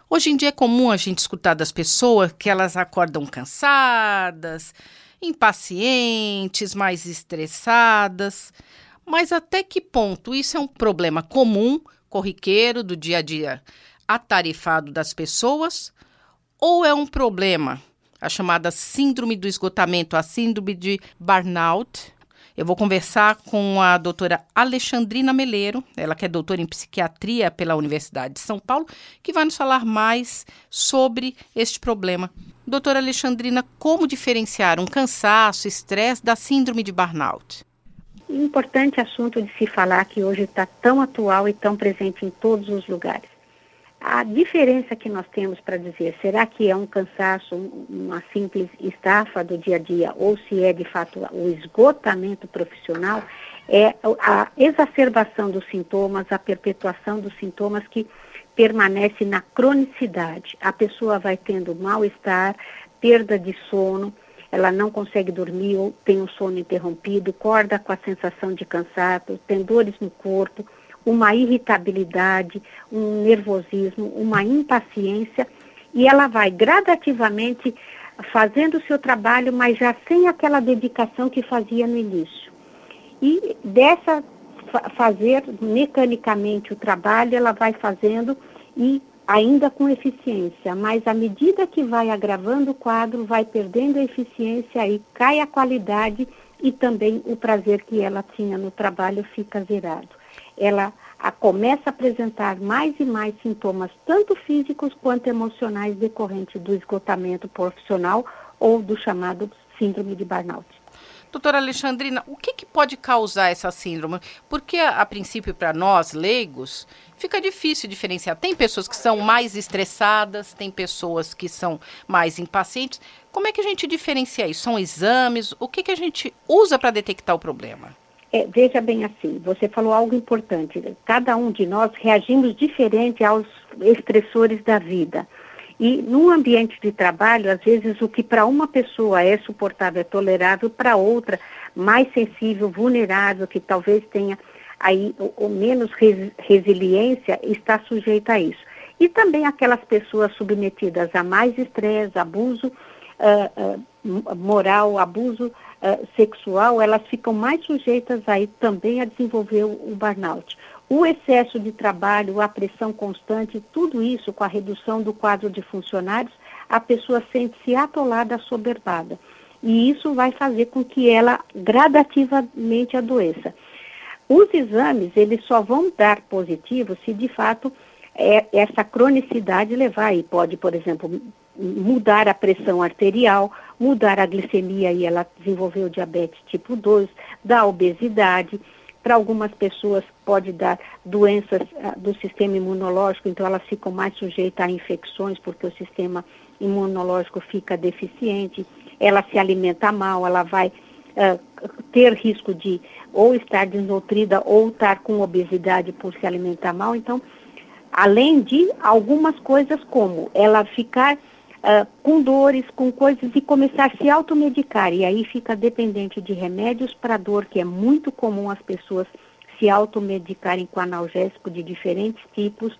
Hoje em dia é comum a gente escutar das pessoas que elas acordam cansadas, impacientes, mais estressadas. Mas até que ponto isso é um problema comum, corriqueiro, do dia a dia atarefado das pessoas? Ou é um problema, a chamada síndrome do esgotamento, a síndrome de burnout? Eu vou conversar com a doutora Alexandrina Meleiro, ela que é doutora em psiquiatria pela Universidade de São Paulo, que vai nos falar mais sobre este problema. Doutora Alexandrina, como diferenciar um cansaço, estresse da síndrome de burnout? Importante assunto de se falar que hoje está tão atual e tão presente em todos os lugares. A diferença que nós temos para dizer, será que é um cansaço, uma simples estafa do dia a dia, ou se é de fato o esgotamento profissional, é a exacerbação dos sintomas, a perpetuação dos sintomas que permanece na cronicidade. A pessoa vai tendo mal-estar, perda de sono, ela não consegue dormir ou tem um sono interrompido, acorda com a sensação de cansaço, tem dores no corpo, uma irritabilidade, um nervosismo, uma impaciência, e ela vai gradativamente fazendo o seu trabalho, mas já sem aquela dedicação que fazia no início. E dessa fazer mecanicamente o trabalho, ela vai fazendo e ainda com eficiência, mas à medida que vai agravando o quadro, vai perdendo a eficiência e cai a qualidade e também o prazer que ela tinha no trabalho fica zerado. Ela começa a apresentar mais e mais sintomas, tanto físicos quanto emocionais, decorrentes do esgotamento profissional ou do chamado síndrome de burnout. Doutora Alexandrina, o que pode causar essa síndrome? Porque, a princípio, para nós, leigos, fica difícil diferenciar. Tem pessoas que são mais estressadas, tem pessoas que são mais impacientes. Como é que a gente diferencia isso? São exames? O que a gente usa para detectar o problema? Veja bem assim, você falou algo importante. Cada um de nós reagimos diferente aos estressores da vida. E num ambiente de trabalho, às vezes o que para uma pessoa é suportável, é tolerável, para outra, mais sensível, vulnerável, que talvez tenha aí o menos resiliência, está sujeita a isso. E também aquelas pessoas submetidas a mais estresse, abuso moral, abuso sexual, elas ficam mais sujeitas aí também a desenvolver o burnout. O excesso de trabalho, a pressão constante, tudo isso com a redução do quadro de funcionários, a pessoa sente-se atolada, assoberbada. E isso vai fazer com que ela gradativamente adoeça. Os exames, eles só vão dar positivo se de fato essa cronicidade levar. E pode, por exemplo, mudar a pressão arterial, mudar a glicemia e ela desenvolveu diabetes tipo 2, da obesidade. Para algumas pessoas pode dar doenças do sistema imunológico, então elas ficam mais sujeitas a infecções porque o sistema imunológico fica deficiente, ela se alimenta mal, ela vai ter risco de ou estar desnutrida ou estar com obesidade por se alimentar mal. Então, além de algumas coisas como ela ficar com dores, com coisas e começar a se automedicar. E aí fica dependente de remédios para dor, que é muito comum as pessoas se automedicarem com analgésico de diferentes tipos.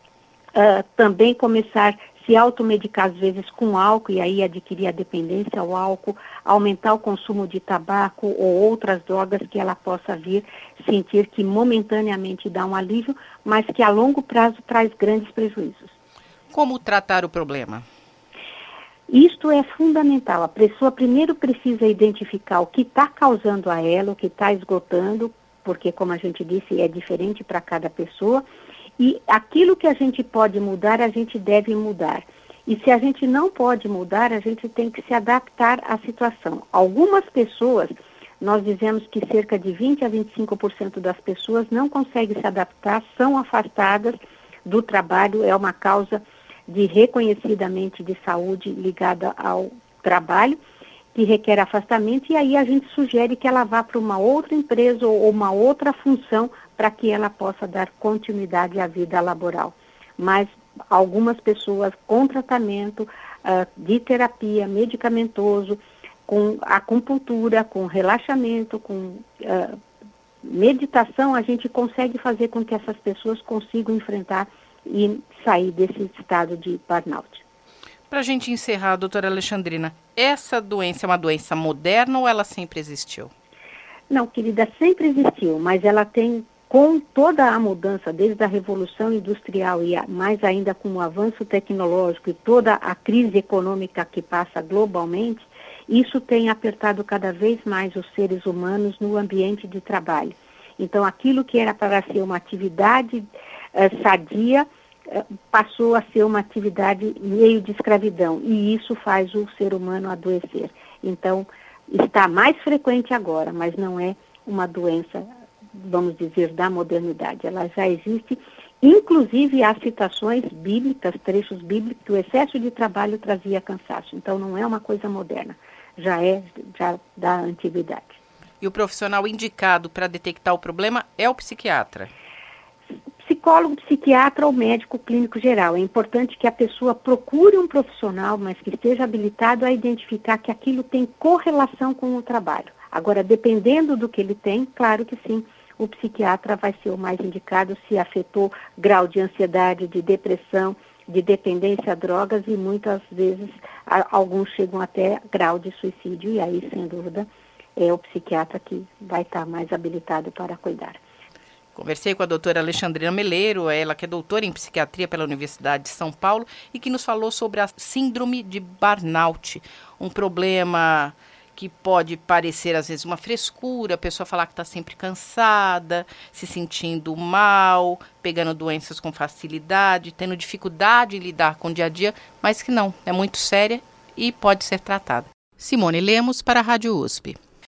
Também começar a se automedicar às vezes com álcool e aí adquirir a dependência ao álcool, aumentar o consumo de tabaco ou outras drogas que ela possa vir sentir que momentaneamente dá um alívio, mas que a longo prazo traz grandes prejuízos. Como tratar o problema? Isto é fundamental. A pessoa primeiro precisa identificar o que está causando a ela, o que está esgotando, porque, como a gente disse, é diferente para cada pessoa. E aquilo que a gente pode mudar, a gente deve mudar. E se a gente não pode mudar, a gente tem que se adaptar à situação. Algumas pessoas, nós dizemos que cerca de 20 a 25% das pessoas não conseguem se adaptar, são afastadas do trabalho, é uma causa de reconhecidamente de saúde ligada ao trabalho, que requer afastamento, e aí a gente sugere que ela vá para uma outra empresa ou uma outra função para que ela possa dar continuidade à vida laboral. Mas algumas pessoas com tratamento de terapia medicamentoso, com acupuntura, com relaxamento, com meditação, a gente consegue fazer com que essas pessoas consigam enfrentar e sair desse estado de burnout. Para a gente encerrar, doutora Alexandrina, essa doença é uma doença moderna ou ela sempre existiu? Não, querida, sempre existiu, mas ela tem, com toda a mudança, desde a Revolução Industrial e mais ainda com o avanço tecnológico e toda a crise econômica que passa globalmente, isso tem apertado cada vez mais os seres humanos no ambiente de trabalho. Então, aquilo que era para ser uma atividade sadia, passou a ser uma atividade meio de escravidão, e isso faz o ser humano adoecer. Então, está mais frequente agora, mas não é uma doença, vamos dizer, da modernidade. Ela já existe, inclusive há citações bíblicas, trechos bíblicos, que o excesso de trabalho trazia cansaço. Então, não é uma coisa moderna, já da antiguidade. E o profissional indicado para detectar o problema é o psiquiatra? Psicólogo, psiquiatra ou médico clínico geral. É importante que a pessoa procure um profissional, mas que esteja habilitado a identificar que aquilo tem correlação com o trabalho. Agora, dependendo do que ele tem, claro que sim, o psiquiatra vai ser o mais indicado se afetou grau de ansiedade, de depressão, de dependência a drogas e muitas vezes alguns chegam até grau de suicídio e aí, sem dúvida, é o psiquiatra que vai estar mais habilitado para cuidar. Conversei com a doutora Alexandrina Meleiro, ela que é doutora em psiquiatria pela Universidade de São Paulo e que nos falou sobre a síndrome de burnout, um problema que pode parecer às vezes uma frescura, a pessoa falar que está sempre cansada, se sentindo mal, pegando doenças com facilidade, tendo dificuldade em lidar com o dia a dia, mas que não, é muito séria e pode ser tratada. Simone Lemos para a Rádio USP.